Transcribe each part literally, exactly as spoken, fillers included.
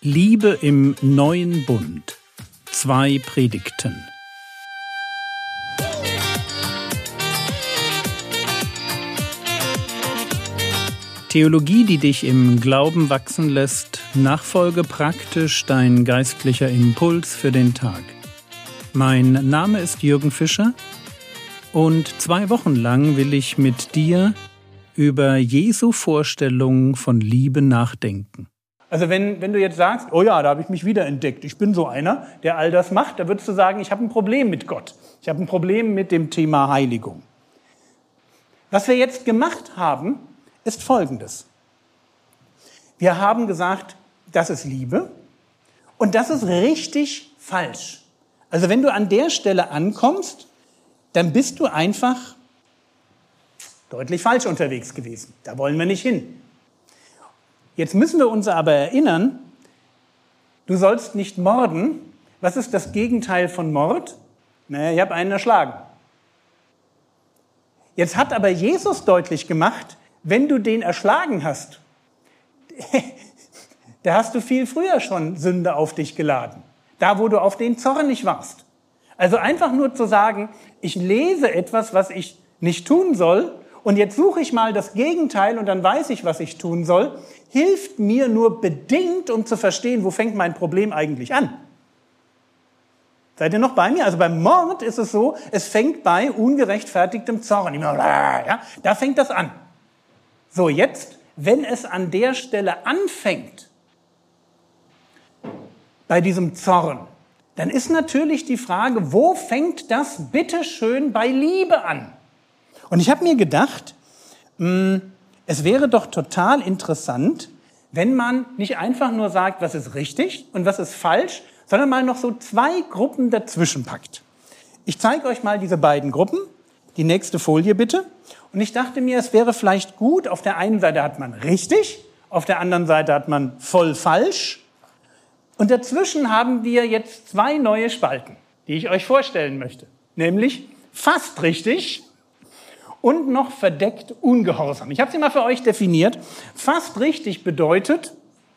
Liebe im neuen Bund. Zwei Predigten. Theologie, die dich im Glauben wachsen lässt, nachfolge praktisch dein geistlicher Impuls für den Tag. Mein Name ist Jürgen Fischer und zwei Wochen lang will ich mit dir über Jesu Vorstellung von Liebe nachdenken. Also wenn, wenn du jetzt sagst, oh ja, da habe ich mich wiederentdeckt, ich bin so einer, der all das macht, da würdest du sagen, ich habe ein Problem mit Gott. Ich habe ein Problem mit dem Thema Heiligung. Was wir jetzt gemacht haben, ist Folgendes. Wir haben gesagt, das ist Liebe und das ist richtig falsch. Also wenn du an der Stelle ankommst, dann bist du einfach deutlich falsch unterwegs gewesen. Da wollen wir nicht hin. Jetzt müssen wir uns aber erinnern, du sollst nicht morden. Was ist das Gegenteil von Mord? Naja, ich habe einen erschlagen. Jetzt hat aber Jesus deutlich gemacht, wenn du den erschlagen hast, da hast du viel früher schon Sünde auf dich geladen. Da, wo du auf den zornig warst. Also einfach nur zu sagen, ich lese etwas, was ich nicht tun soll, und jetzt suche ich mal das Gegenteil und dann weiß ich, was ich tun soll, hilft mir nur bedingt, um zu verstehen, wo fängt mein Problem eigentlich an. Seid ihr noch bei mir? Also beim Mord ist es so, es fängt bei ungerechtfertigtem Zorn. Ja, da fängt das an. So, jetzt, wenn es an der Stelle anfängt, bei diesem Zorn, dann ist natürlich die Frage, wo fängt das bitteschön bei Liebe an? Und ich habe mir gedacht, mh, es wäre doch total interessant, wenn man nicht einfach nur sagt, was ist richtig und was ist falsch, sondern mal noch so zwei Gruppen dazwischen packt. Ich zeige euch mal diese beiden Gruppen. Die nächste Folie bitte. Und ich dachte mir, es wäre vielleicht gut, auf der einen Seite hat man richtig, auf der anderen Seite hat man voll falsch. Und dazwischen haben wir jetzt zwei neue Spalten, die ich euch vorstellen möchte. Nämlich fast richtig und noch verdeckt ungehorsam. Ich habe sie mal für euch definiert. Fast richtig bedeutet,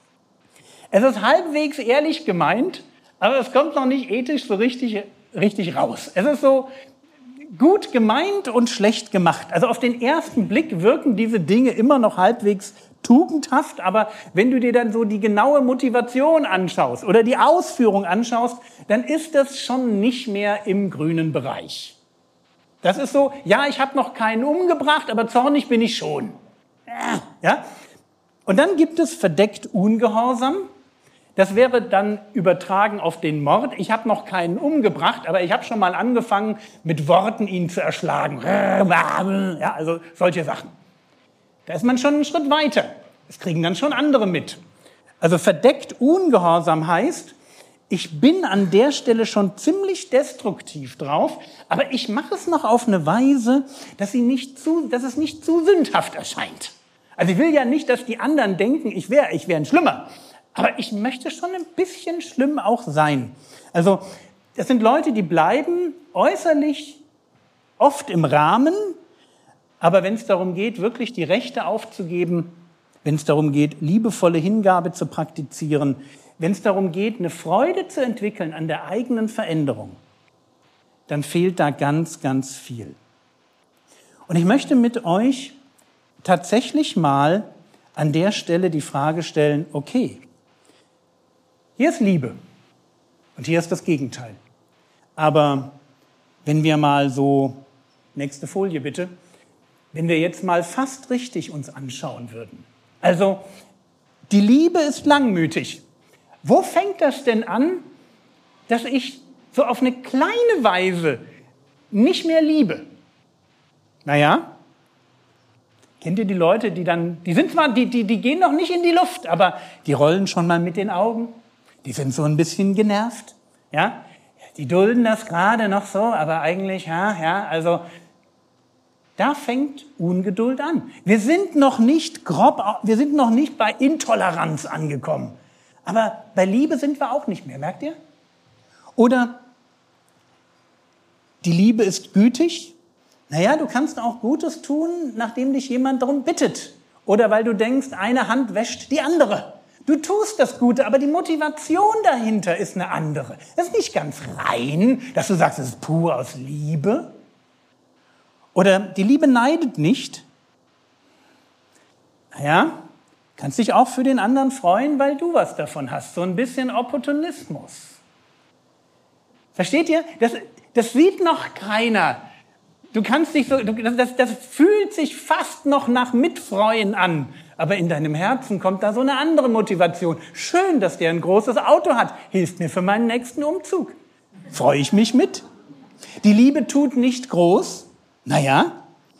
es ist halbwegs ehrlich gemeint, aber es kommt noch nicht ethisch so richtig, richtig raus. Es ist so gut gemeint und schlecht gemacht. Also auf den ersten Blick wirken diese Dinge immer noch halbwegs tugendhaft, aber wenn du dir dann so die genaue Motivation anschaust oder die Ausführung anschaust, dann ist das schon nicht mehr im grünen Bereich. Das ist so, ja, ich habe noch keinen umgebracht, aber zornig bin ich schon. Ja? Und dann gibt es verdeckt Ungehorsam. Das wäre dann übertragen auf den Mord. Ich habe noch keinen umgebracht, aber ich habe schon mal angefangen, mit Worten ihn zu erschlagen. Ja, also solche Sachen. Da ist man schon einen Schritt weiter. Das kriegen dann schon andere mit. Also verdeckt Ungehorsam heißt, ich bin an der Stelle schon ziemlich destruktiv drauf, aber ich mache es noch auf eine Weise, dass, sie nicht zu, dass es nicht zu sündhaft erscheint. Also ich will ja nicht, dass die anderen denken, ich wäre ich wär ein Schlimmer. Aber ich möchte schon ein bisschen schlimm auch sein. Also das sind Leute, die bleiben äußerlich oft im Rahmen, aber wenn es darum geht, wirklich die Rechte aufzugeben, wenn es darum geht, liebevolle Hingabe zu praktizieren, wenn es darum geht, eine Freude zu entwickeln an der eigenen Veränderung, dann fehlt da ganz, ganz viel. Und ich möchte mit euch tatsächlich mal an der Stelle die Frage stellen, okay, hier ist Liebe und hier ist das Gegenteil. Aber wenn wir mal so, nächste Folie bitte, wenn wir jetzt mal fast richtig uns anschauen würden. Also die Liebe ist langmütig. Wo fängt das denn an, dass ich so auf eine kleine Weise nicht mehr liebe? Naja, kennt ihr die Leute, die dann, die sind zwar, die, die, die gehen noch nicht in die Luft, aber die rollen schon mal mit den Augen. Die sind so ein bisschen genervt, ja. Die dulden das gerade noch so, aber eigentlich, ja, ja, also da fängt Ungeduld an. Wir sind noch nicht grob, wir sind noch nicht bei Intoleranz angekommen. Aber bei Liebe sind wir auch nicht mehr, merkt ihr? Oder die Liebe ist gütig. Naja, du kannst auch Gutes tun, nachdem dich jemand darum bittet. Oder weil du denkst, eine Hand wäscht die andere. Du tust das Gute, aber die Motivation dahinter ist eine andere. Das ist nicht ganz rein, dass du sagst, es ist pur aus Liebe. Oder die Liebe neidet nicht. Naja, kannst dich auch für den anderen freuen, weil du was davon hast. So ein bisschen Opportunismus. Versteht ihr? Das, das sieht noch keiner. Du kannst dich so, das, das fühlt sich fast noch nach Mitfreuen an. Aber in deinem Herzen kommt da so eine andere Motivation. Schön, dass der ein großes Auto hat. Hilft mir für meinen nächsten Umzug. Freue ich mich mit. Die Liebe tut nicht groß. Naja,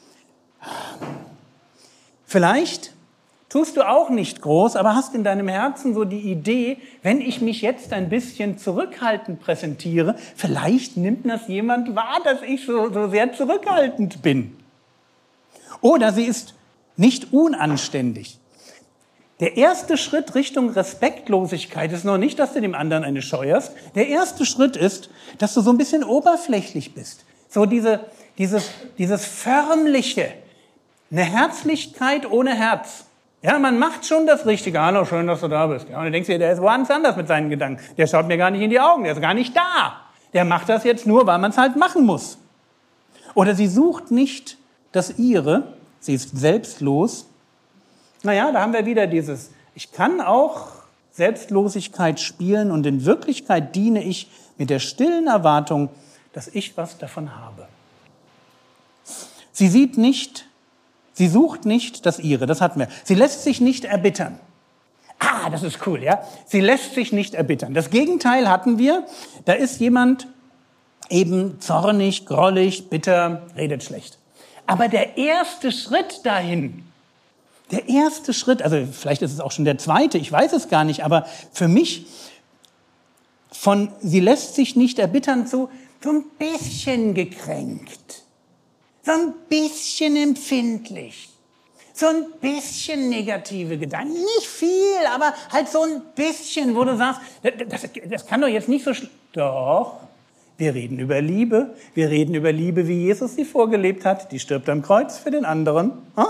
vielleicht tust du auch nicht groß, aber hast in deinem Herzen so die Idee, wenn ich mich jetzt ein bisschen zurückhaltend präsentiere, vielleicht nimmt das jemand wahr, dass ich so, so sehr zurückhaltend bin. Oder sie ist nicht unanständig. Der erste Schritt Richtung Respektlosigkeit ist noch nicht, dass du dem anderen eine scheuerst. Der erste Schritt ist, dass du so ein bisschen oberflächlich bist. So diese, dieses, dieses Förmliche, eine Herzlichkeit ohne Herz. Ja, man macht schon das Richtige. Hallo, schön, dass du da bist. Ja, und du denkst dir, der ist woanders anders mit seinen Gedanken. Der schaut mir gar nicht in die Augen, der ist gar nicht da. Der macht das jetzt nur, weil man es halt machen muss. Oder sie sucht nicht das Ihre, sie ist selbstlos. Naja, da haben wir wieder dieses, ich kann auch Selbstlosigkeit spielen und in Wirklichkeit diene ich mit der stillen Erwartung, dass ich was davon habe. Sie sieht nicht, sie sucht nicht das Ihre, das hatten wir. Sie lässt sich nicht erbittern. Ah, das ist cool, ja. Sie lässt sich nicht erbittern. Das Gegenteil hatten wir, da ist jemand eben zornig, grollig, bitter, redet schlecht. Aber der erste Schritt dahin, der erste Schritt, also vielleicht ist es auch schon der zweite, ich weiß es gar nicht, aber für mich von sie lässt sich nicht erbittern zu so ein bisschen gekränkt, so ein bisschen empfindlich, so ein bisschen negative Gedanken, nicht viel, aber halt so ein bisschen, wo du sagst, das, das kann doch jetzt nicht so schlimm. Doch, wir reden über Liebe, wir reden über Liebe, wie Jesus sie vorgelebt hat, die stirbt am Kreuz für den anderen. Hm?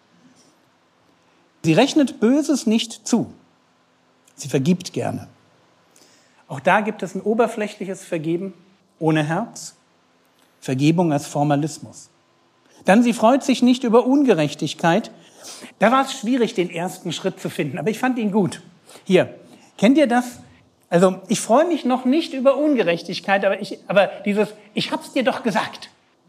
Sie rechnet Böses nicht zu. Sie vergibt gerne. Auch da gibt es ein oberflächliches Vergeben ohne Herz. Vergebung als Formalismus. Dann, sie freut sich nicht über Ungerechtigkeit. Da war es schwierig, den ersten Schritt zu finden, aber ich fand ihn gut. Hier, kennt ihr das? Also, ich freue mich noch nicht über Ungerechtigkeit, aber, ich, aber dieses, ich hab's dir doch gesagt.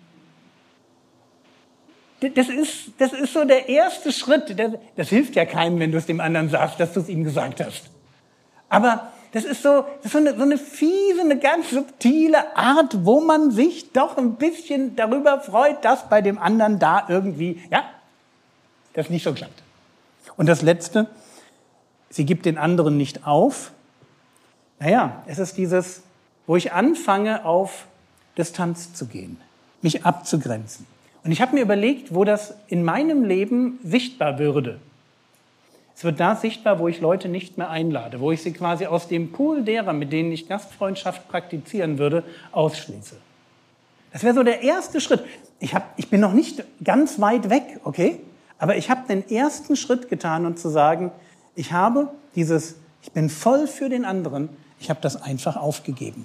Das ist, das ist so der erste Schritt. Das, das hilft ja keinem, wenn du es dem anderen sagst, dass du es ihm gesagt hast. Aber das ist so, das ist so eine, so eine fiese, eine ganz subtile Art, wo man sich doch ein bisschen darüber freut, dass bei dem anderen da irgendwie, ja, das nicht so klappt. Und das Letzte, sie gibt den anderen nicht auf. Naja, es ist dieses, wo ich anfange, auf Distanz zu gehen, mich abzugrenzen. Und ich habe mir überlegt, wo das in meinem Leben sichtbar würde. Es wird da sichtbar, wo ich Leute nicht mehr einlade, wo ich sie quasi aus dem Pool derer, mit denen ich Gastfreundschaft praktizieren würde, ausschließe. Das wäre so der erste Schritt. Ich, hab, ich bin noch nicht ganz weit weg, okay? Aber ich habe den ersten Schritt getan und zu sagen, ich habe dieses, ich bin voll für den anderen, ich habe das einfach aufgegeben.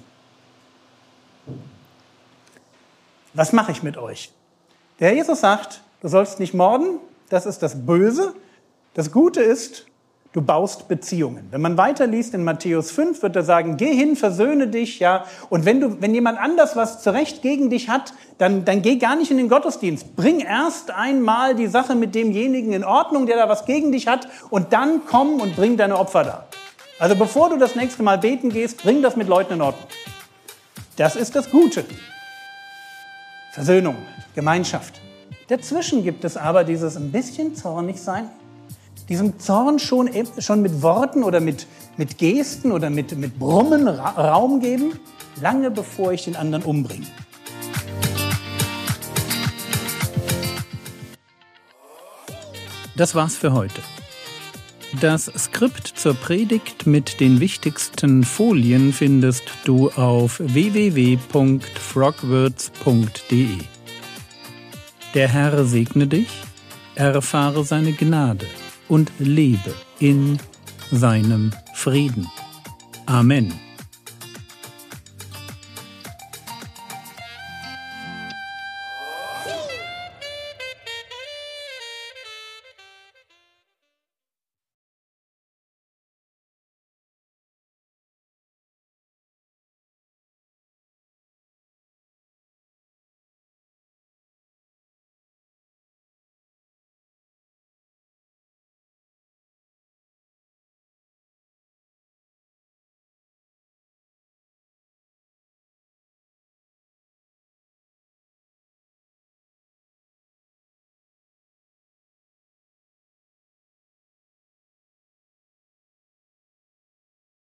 Was mache ich mit euch? Der Jesus sagt, du sollst nicht morden, das ist das Böse. Das Gute ist, du baust Beziehungen. Wenn man weiterliest in Matthäus fünf, wird er sagen, geh hin, versöhne dich, ja. Und wenn du, wenn jemand anders was zurecht gegen dich hat, dann, dann geh gar nicht in den Gottesdienst. Bring erst einmal die Sache mit demjenigen in Ordnung, der da was gegen dich hat, und dann komm und bring deine Opfer da. Also bevor du das nächste Mal beten gehst, bring das mit Leuten in Ordnung. Das ist das Gute. Versöhnung, Gemeinschaft. Dazwischen gibt es aber dieses ein bisschen zornig sein, diesem Zorn schon, schon mit Worten oder mit, mit Gesten oder mit, mit Brummen Ra- Raum geben, lange bevor ich den anderen umbringe. Das war's für heute. Das Skript zur Predigt mit den wichtigsten Folien findest du auf w w w punkt frogwords punkt d e. Der Herr segne dich, erfahre seine Gnade und lebe in seinem Frieden. Amen.